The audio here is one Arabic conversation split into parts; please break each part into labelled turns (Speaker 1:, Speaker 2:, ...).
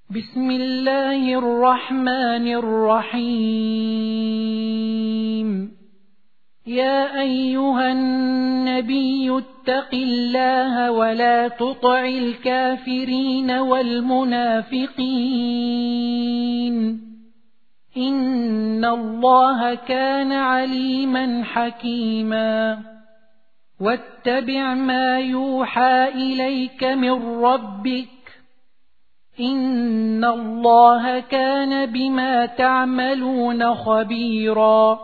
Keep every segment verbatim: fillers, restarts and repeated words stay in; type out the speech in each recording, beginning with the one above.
Speaker 1: بسم الله الرحمن الرحيم. يا أيها النبي اتق الله ولا تطع الكافرين والمنافقين، إن الله كان عليما حكيما. واتبع ما يوحى إليك من ربك، إن الله كان بما تعملون خبيرا.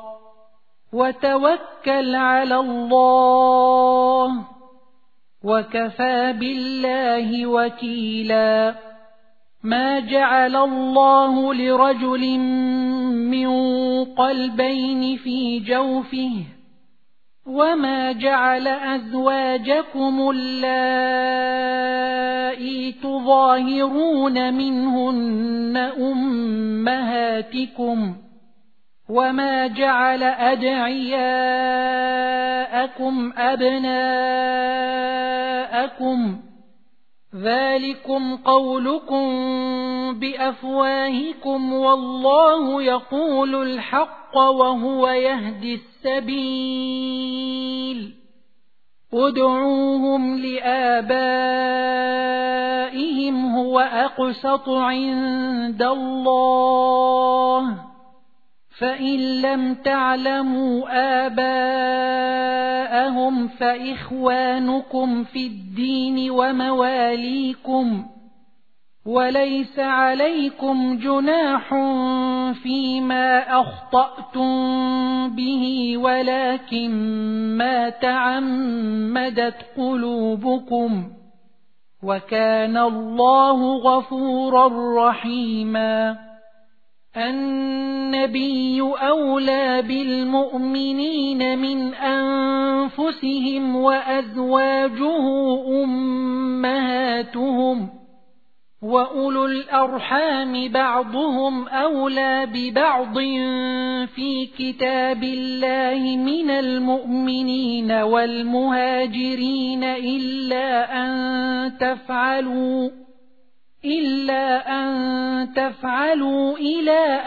Speaker 1: وتوكل على الله، وكفى بالله وكيلا. ما جعل الله لرجل من قلبين في جوفه، وما جعل أزواجكم اللائي تظاهرون منهن أمهاتكم، وما جعل أدعياءكم أبناءكم، ذلكم قولكم بأفواهكم والله يقول الحق وهو يهدي السبيل. ادعوهم لآبائهم هو أقسط عند الله، فإن لم تعلموا آباءهم فإخوانكم في الدين ومواليكم، وليس عليكم جناح فيما أخطأتم به ولكن ما تعمدت قلوبكم، وكان الله غفورا رحيما. النبي أولى بالمؤمنين من أنفسهم وأزواجه أمهاتهم، وأولو الأرحام بعضهم أولى ببعض في كتاب الله من المؤمنين والمهاجرين إلا أن تفعلوا إلا أن تفعلوا إلى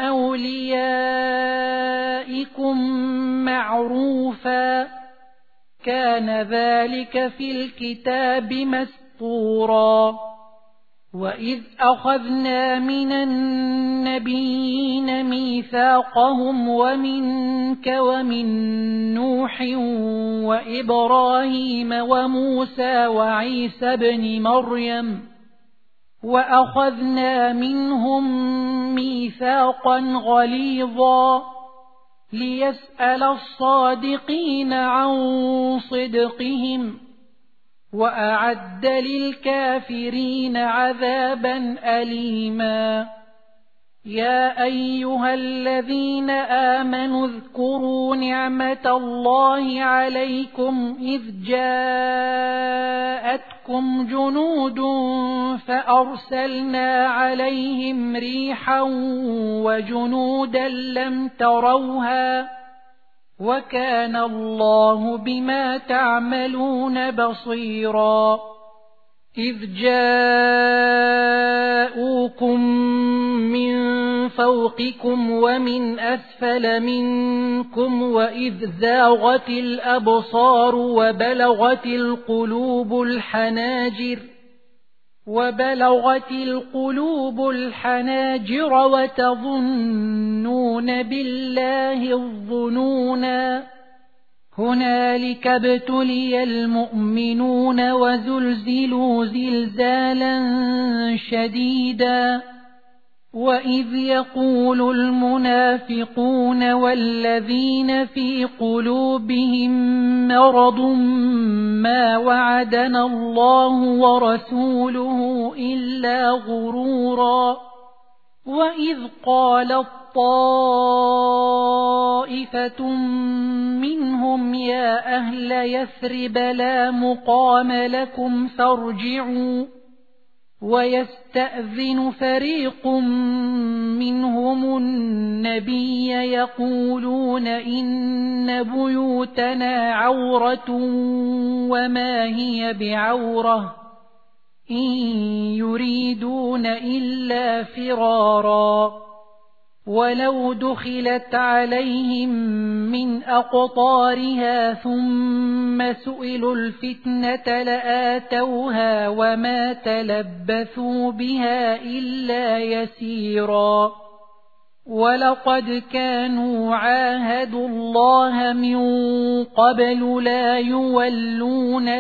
Speaker 1: أوليائكم معروفا، كان ذلك في الكتاب مسطورا. وإذ أخذنا من النبيين ميثاقهم ومنك ومن نوح وإبراهيم وموسى وعيسى ابن مريم، وأخذنا منهم ميثاقا غليظا ليسأل الصادقين عن صدقهم، وأعد للكافرين عذابا أليما. يا أيها الذين آمنوا اذكروا نعمة الله عليكم إذ جاءتكم جنود فأرسلنا عليهم ريحا وجنودا لم تروها، وكان الله بما تعملون بصيرا. إذ جاءوكم من فوقكم ومن أسفل منكم وإذ زاغت الأبصار وبلغت القلوب الحناجر وبلغت القلوب الحناجر وتظنون بالله الظنونا. هنالك ابتلي المؤمنون وزلزلوا زلزالا شديدا. وإذ يقول المنافقون والذين في قلوبهم مرض ما وعدنا الله ورسوله إلا غرورا. وإذ قالت طائفة منهم يا أهل يثرب لا مقام لكم فارجعوا، ويستأذن فريق منهم النبي يقولون إن بيوتنا عورة وما هي بعورة إن يريدون يولون إلا فرارا ولو دخلت عليهم من أقطارها ثم سئلوا الفتنة لآتوها وما تلبثوا بها إلا يسيرا ولقد كانوا عاهدوا الله من قبل لا يولون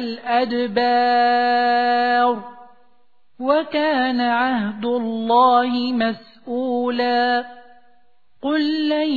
Speaker 1: الأدبار وكان عهد الله مسؤولا قل لن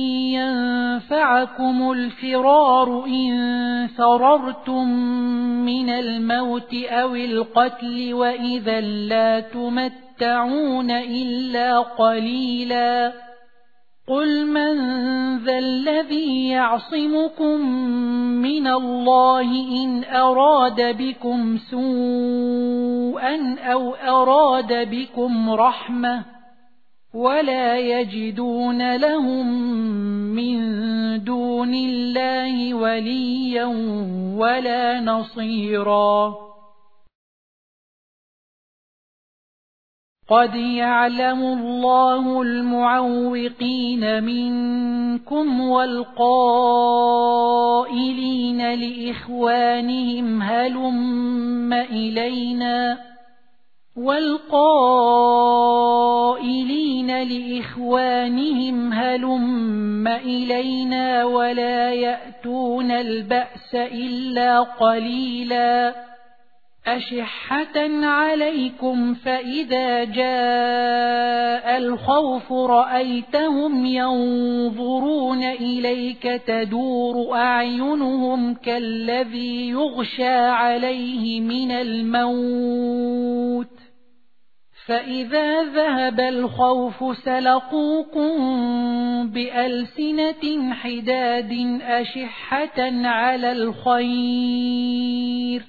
Speaker 1: ينفعكم الفرار إن فررتم من الموت أو القتل وإذا لا تمتعون إلا قليلا قل من ذا الذي يعصمكم من الله إن أراد بكم سوءا أو أراد بكم رحمة ولا يجدون لهم من دون الله وليا ولا نصيرا قد يعلم الله المعوقين منكم والقائلين لإخوانهم هلم إلينا والقائلين لإخوانهم هلم إلينا ولا يأتون البأس إلا قليلا أشحة عليكم فإذا جاء الخوف رأيتهم ينظرون إليك تدور أعينهم كالذي يغشى عليه من الموت فإذا ذهب الخوف سلقوكم بألسنة حداد أشحة على الخير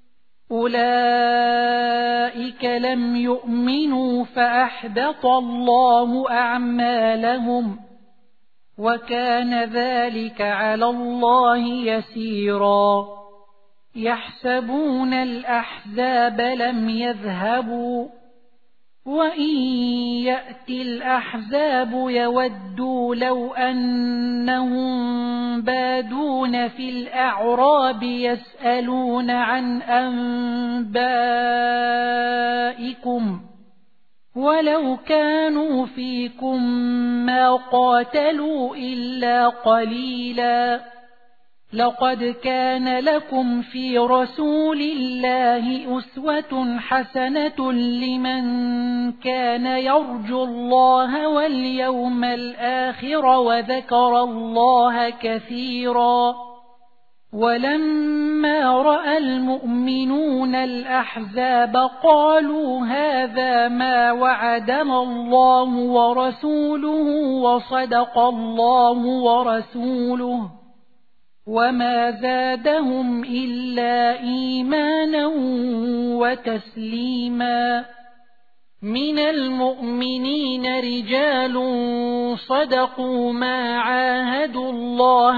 Speaker 1: أولئك لم يؤمنوا فأحبط الله أعمالهم وكان ذلك على الله يسيرا يحسبون الأحزاب لم يذهبوا وإن يأتي الأحزاب يودوا لو أنهم بادون في الأعراب يسألون عن أنبائكم ولو كانوا فيكم ما قاتلوا إلا قليلا لقد كان لكم في رسول الله أسوة حسنة لمن كان يرجو الله واليوم الآخر وذكر الله كثيرا ولما رأى المؤمنون الأحزاب قالوا هذا ما وعدنا الله ورسوله وصدق الله ورسوله وما زادهم إلا إيمانا وتسليما من المؤمنين رجال صدقوا ما عاهدوا الله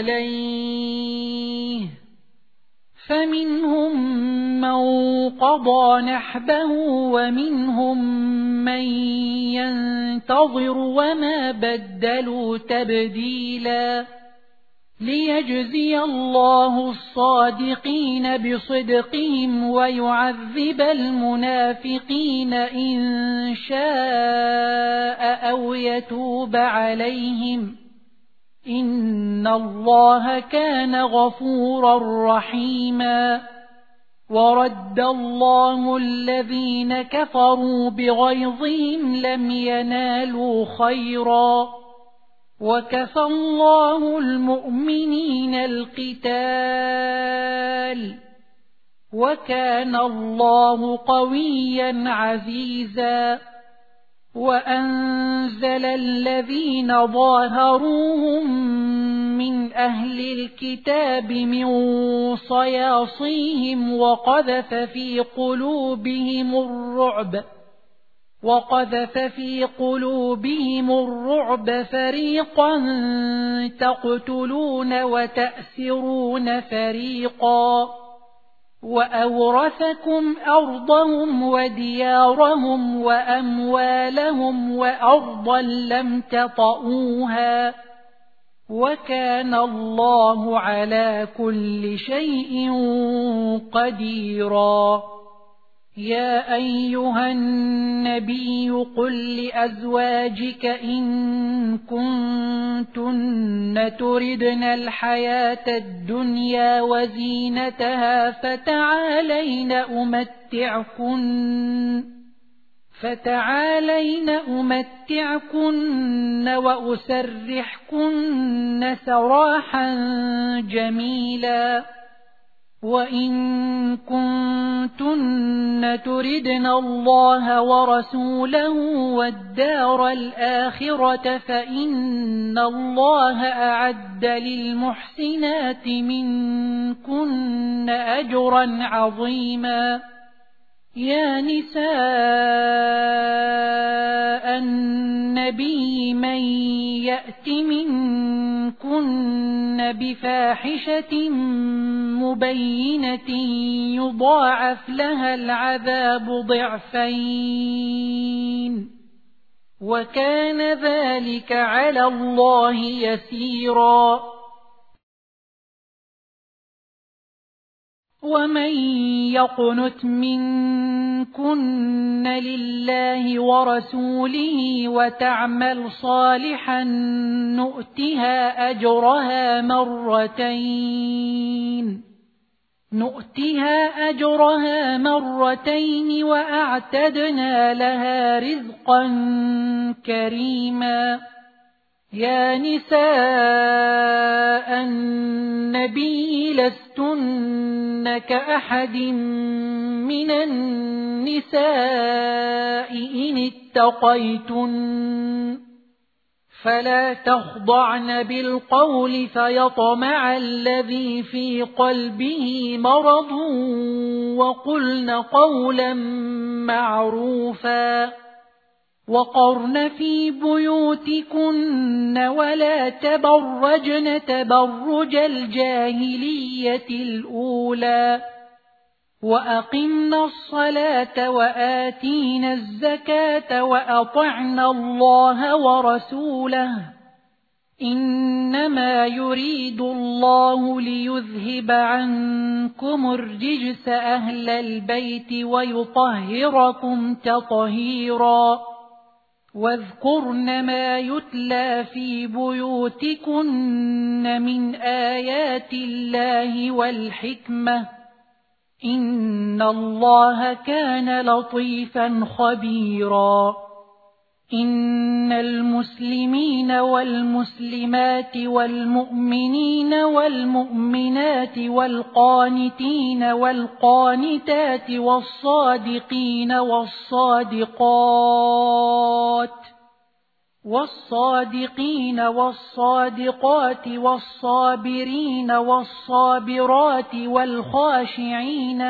Speaker 1: عليه فمنهم من قضى نحبه ومنهم من ينتظر وما بدلوا تبديلا ليجزي الله الصادقين بصدقهم ويعذب المنافقين إن شاء أو يتوب عليهم إن الله كان غفورا رحيما ورد الله الذين كفروا بغيظهم لم ينالوا خيرا وكفى الله المؤمنين القتال وكان الله قويا عزيزا وأنزل الذين ظاهروهم من أهل الكتاب من صياصيهم وقذف في قلوبهم الرعب وقذف في قلوبهم الرعب فريقا تقتلون وتأسرون فريقا وأورثكم أرضهم وديارهم وأموالهم وأرضا لم تطئوها وكان الله على كل شيء قديرا. يا أيها النبي قل لأزواجك إن كنتن تردن الحياة الدنيا وزينتها فتعالين أمتعكن فتعالين أمتعكن وأسرحكن سراحا جميلا. وإن كنتن تردن الله ورسوله والدار الآخرة فإن الله أعد للمحسنات منكن أجرا عظيما. يا نساء النبي من يأت منكن بفاحشة مبينة يضاعف لها العذاب ضعفين وكان ذلك على الله يسيرا. ومن يقنت منكن لله ورسوله وتعمل صالحا نؤتها أجرها مرتين نؤتها أجرها مرتين وأعتدنا لها رزقا كريما. يا نساء النبي لستن كأحد من النساء إن اتقيتن فلا تخضعن بالقول فيطمع الذي في قلبه مرض وقلن قولا معروفا. وقرن في بيوتكن ولا تبرجن تبرج الجاهلية الأولى وأقمنا الصلاة وآتينا الزكاة وأطعنا الله ورسوله إنما يريد الله ليذهب عنكم الرجس أهل البيت ويطهركم تطهيرا. واذكرن ما يتلى في بيوتكن من آيات الله والحكمة إن الله كان لطيفا خبيرا. إن المسلمين والمسلمات والمؤمنين والمؤمنات والقانتين والقانتات والصادقين والصادقات والصادقين والصادقات والصابرين والصابرات والخاشعين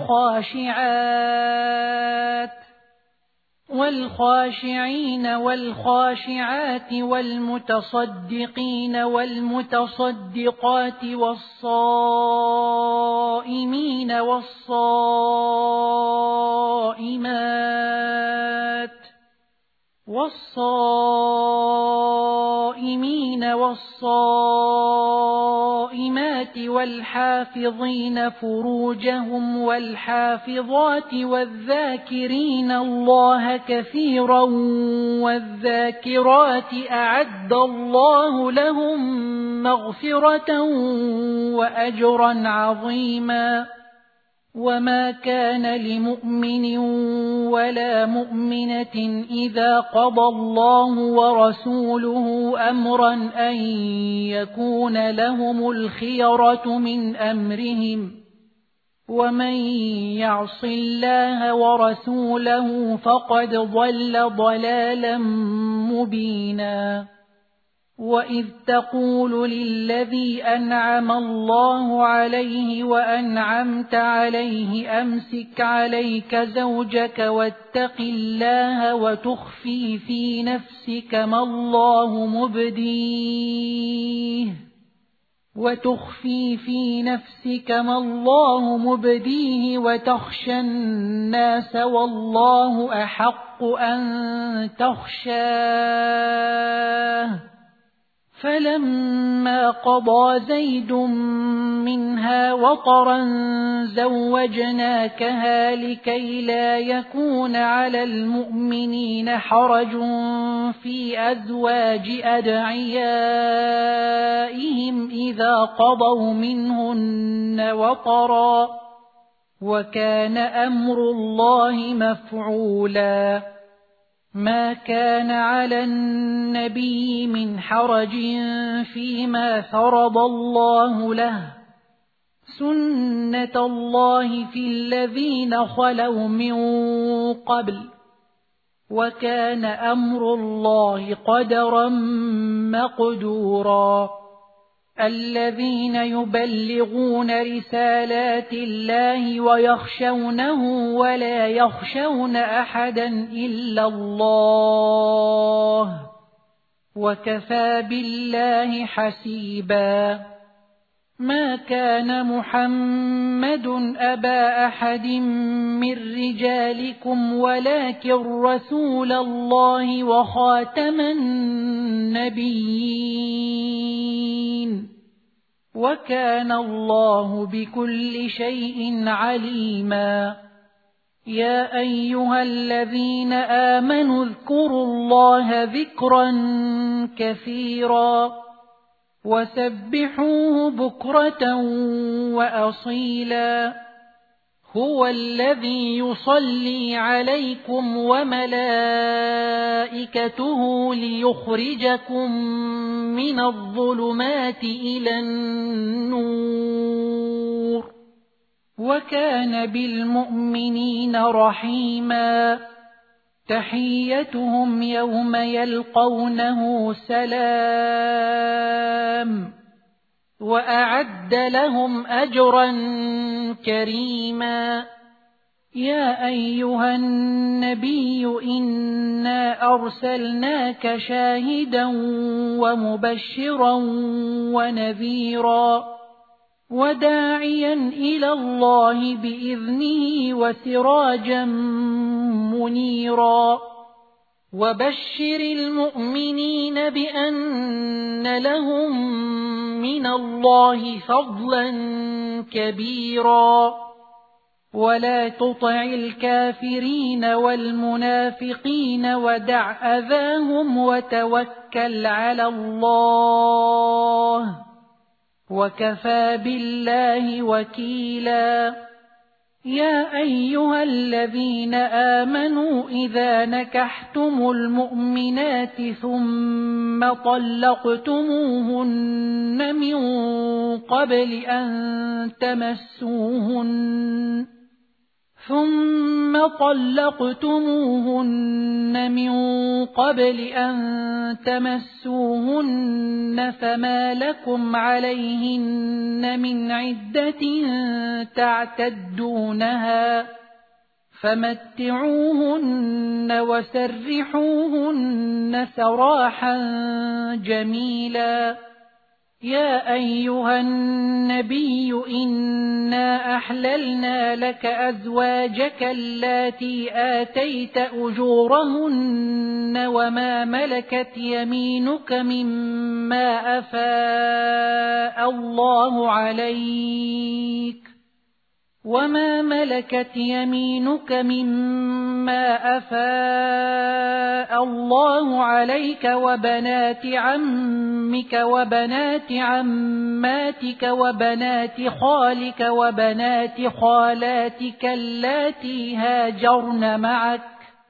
Speaker 1: والخاشعات والخاشعين والخاشعات والمتصدقين والمتصدقات والصائمين والصائمات والصائمين والصائمات والحافظين فروجهم والحافظات والذاكرين الله كثيرا والذاكرات أعد الله لهم مغفرة وأجرا عظيما. وما كان لمؤمن ولا مؤمنة إذا قضى الله ورسوله أمرا أن يكون لهم الخيرة من أمرهم ومن يعص الله ورسوله فقد ضل ضلالا مبينا. وإذ تقول للذي أنعم الله عليه وأنعمت عليه أمسك عليك زوجك واتق الله وتخفي في نفسك ما الله مبديه وتخفي في نفسك ما الله مبديه وتخشى الناس والله أحق أن تخشاه فلما قضى زيد منها وطرا زوجناكها لكي لا يكون على المؤمنين حرج في أزواج أدعيائهم إذا قضوا منهن وطرا وكان أمر الله مفعولا ما كان على النبي من حرج فيما فرض الله له سنة الله في الذين خلوا من قبل وكان أمر الله قدرا مقدورا الذين يبلغون رسالات الله ويخشونه ولا يخشون أحدا إلا الله وكفى بالله حسيبا ما كان محمد أبا أحد من رجالكم ولكن رسول الله وخاتم النبيين وكان الله بكل شيء عليما يا أيها الذين آمنوا اذكروا الله ذكرا كثيرا وسبحوه بكرة وأصيلا هو الذي يصلي عليكم وملائكته ليخرجكم من الظلمات إلى النور وكان بالمؤمنين رحيما تحيتهم يوم يلقونه سلام وأعد لهم أجرا كريما يا أيها النبي إنا أرسلناك شاهدا ومبشرا ونذيرا وداعيا إلى الله بإذنه وسراجا منيرا وبشر المؤمنين بأن لهم من الله فضلا كبيرا ولا تطع الكافرين والمنافقين ودع أذاهم وتوكل على الله وكفى بالله وكيلا يا أيها الذين آمنوا إذا نكحتم المؤمنات ثم طلقتموهن من قبل أن تمسوهن ثم طلقتموهن من قبل أن تمسوهن فما لكم عليهن من عدة تعتدونها فمتعوهن وسرحوهن سراحا جميلا يا أيها النبي إنا أحللنا لك أزواجك اللاتي آتيت أجورهن وما ملكت يمينك مما أفاء الله عليك وما ملكت يمينك مما أفاء الله عليك وبنات عمك وبنات عماتك وبنات خالك وبنات خالاتك اللاتي هاجرن معك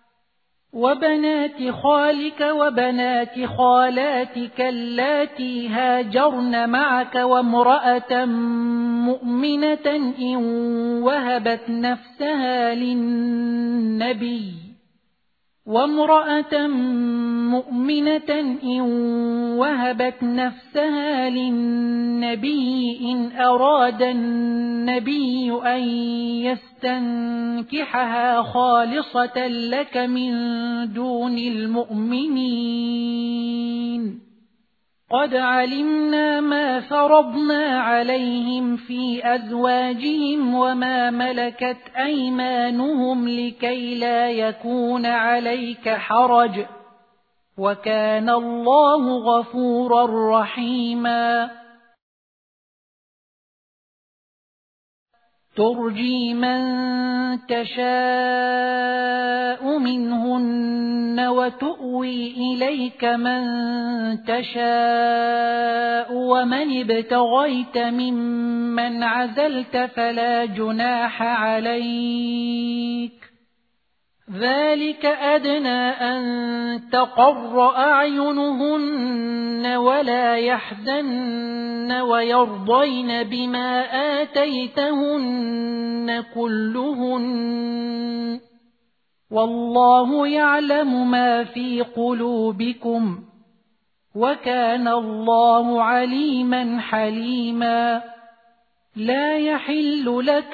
Speaker 1: وبنات خالك وبنات خالاتك اللاتي هاجرن معك وامرأة مؤمنة إن وهبت نفسها للنبي وامرأة مؤمنة إن وهبت نفسها للنبي إن أراد النبي أن يستنكحها خالصة لك من دون المؤمنين قد علمنا ما فرضنا عليهم في أزواجهم وما ملكت أيمانهم لكي لا يكون عليك حرج وكان الله غفورا رحيما ترجي من تشاء منهن وتؤوي إليك من تشاء ومن ابتغيت ممن عزلت فلا جناح عليك ذلك أدنى أن تقر أعينهن ولا يحزن ويرضين بما آتيتهن كلهن والله يعلم ما في قلوبكم وكان الله عليما حليما لا يحل لك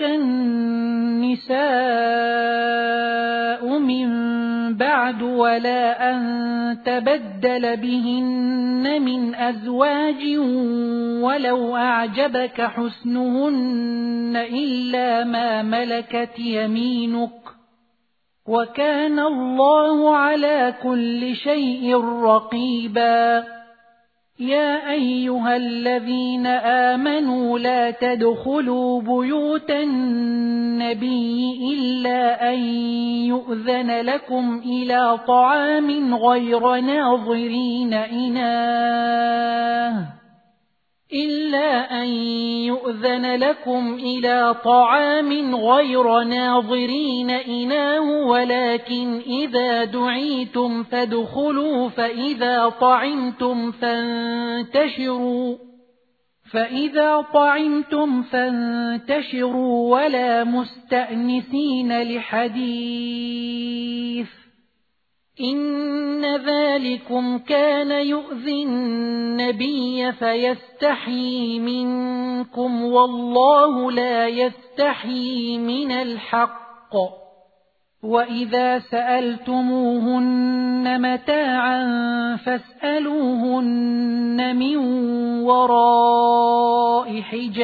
Speaker 1: النساء من بعد ولا أن تبدل بهن من أزواج ولو أعجبك حسنهن إلا ما ملكت يمينك وكان الله على كل شيء رقيبا يا أيها الذين آمنوا لا تدخلوا بيوت النبي إلا أن يؤذن لكم إلى طعام غير ناظرين إناه إلا أن يؤذن لكم إلى طعام غير ناظرين إناه ولكن إذا دعيتم فادخلوا فإذا طعمتم فانتشروا فإذا طعمتم فانتشروا ولا مستأنسين لحديث إن ذلكم كان يؤذي النبي فيستحيي منكم والله لا يستحيي من الحق وإذا سألتموهن متاعا فاسألوهن من وراء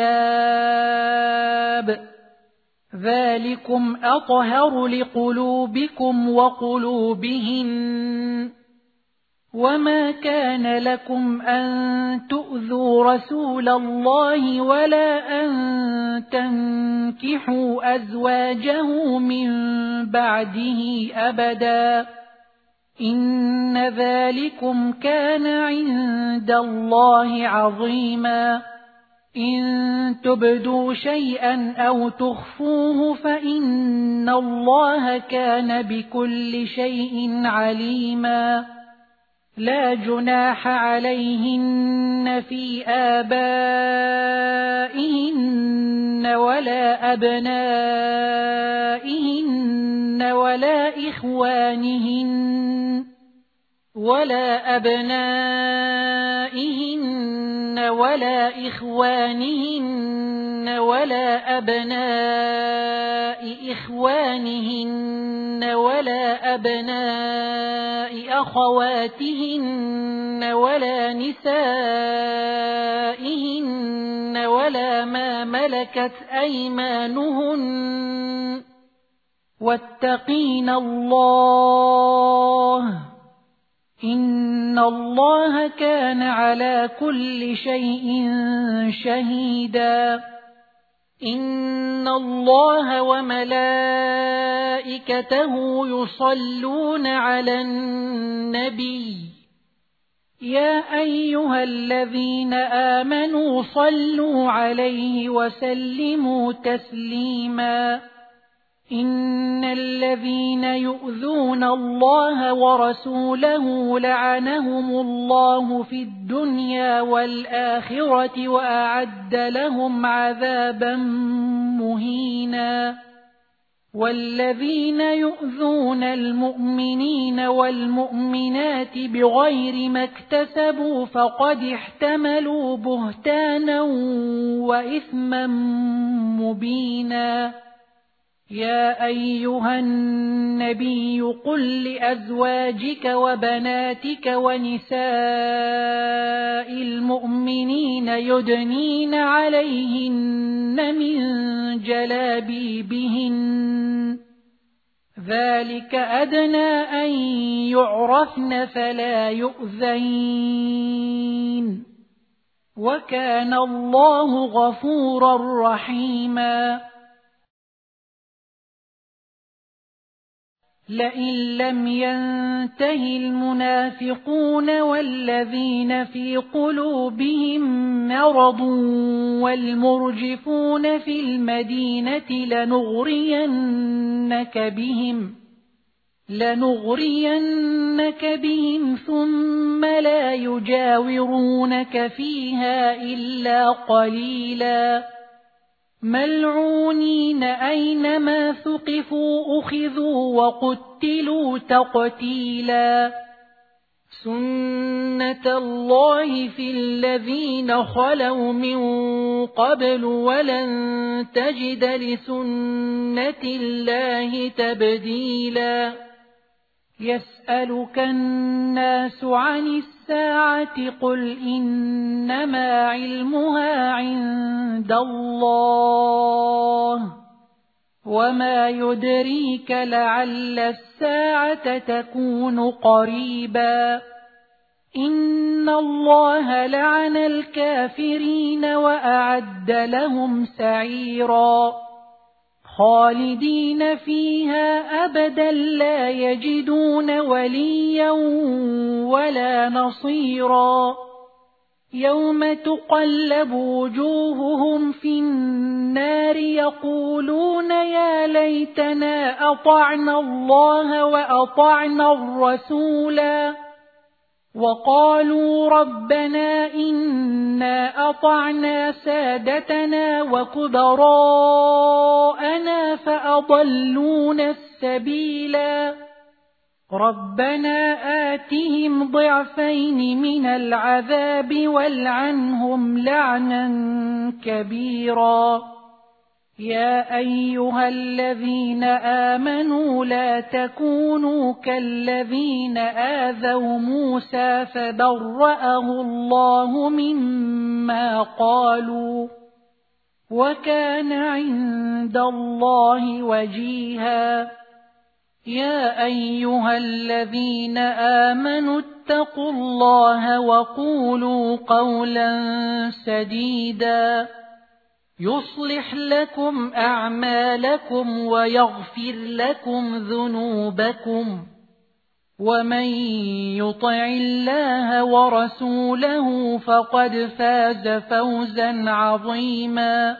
Speaker 1: حجاب ذلكم أطهر لقلوبكم وقلوبهن وما كان لكم أن تؤذوا رسول الله ولا أن تنكحوا أزواجه من بعده أبدا إن ذلكم كان عند الله عظيما إن تبدوا شيئا أو تخفوه فإن الله كان بكل شيء عليما لا جناح عليهن في آبائهن ولا أبنائهن ولا إخوانهن ولا أبنائهن ولا إخوانهن ولا أبناء إخوانهن ولا أبناء أخواتهن ولا نسائهن ولا ما ملكت أيمانهن واتقين الله إن الله كان على كل شيء شهيدا إن الله وملائكته يصلون على النبي يا أيها الذين آمنوا صلوا عليه وسلموا تسليما إن الذين يؤذون الله ورسوله لعنهم الله في الدنيا والآخرة وأعد لهم عذابا مهينا والذين يؤذون المؤمنين والمؤمنات بغير ما اكتسبوا فقد احتملوا بهتانا وإثما مبينا يا أيها النبي قل لأزواجك وبناتك ونساء المؤمنين يدنين عليهن من جلابيبهن ذلك أدنى أن يعرفن فلا يؤذين وكان الله غفورا رحيما لئن لم ينته المنافقون والذين في قلوبهم مرض والمرجفون في المدينة لنغرينك بهم لنغرينك بهم ثم لا يجاورونك فيها إلا قليلا ملعونين أينما ثقفوا أخذوا وقتلوا تقتيلا سنة الله في الذين خلوا من قبل ولن تجد لسنة الله تبديلا يسألك الناس عن الساعة قل إنما علمها عند الله وما يدريك لعل الساعة تكون قريبا إن الله لعن الكافرين وأعد لهم سعيرا خالدين فيها أبدا لا يجدون وليا ولا نصيرا يوم تقلب وجوههم في النار يقولون يا ليتنا أطعنا الله وأطعنا الرسولا وقالوا ربنا إنا أطعنا سادتنا وكبراءنا فأضلونا السبيلا ربنا آتهم ضعفين من العذاب والعنهم لعنا كبيرا يا أيها الذين آمنوا لا تكونوا كالذين آذوا موسى فبرأه الله مما قالوا وكان عند الله وجيها يا أيها الذين آمنوا اتقوا الله وقولوا قولا سديدا يصلح لكم أعمالكم ويغفر لكم ذنوبكم ومن يطع الله ورسوله فقد فاز فوزا عظيما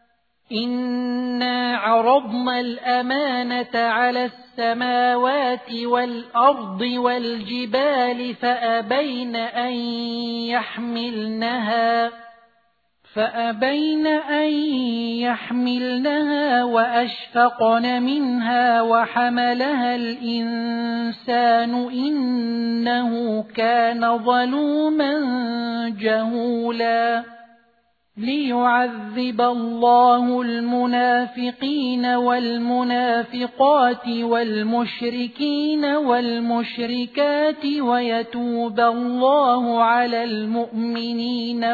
Speaker 1: إنا عرضنا الأمانة على السماوات والأرض والجبال فأبين أن يحملنها فأبين أن يحملنها وأشفقن منها وحملها الإنسان إنه كان ظلوما جهولا ليعذب الله المنافقين والمنافقات والمشركين والمشركات ويتوب الله على المؤمنين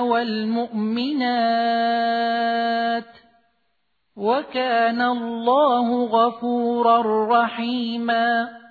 Speaker 1: والمؤمنات وكان الله غفورا رحيما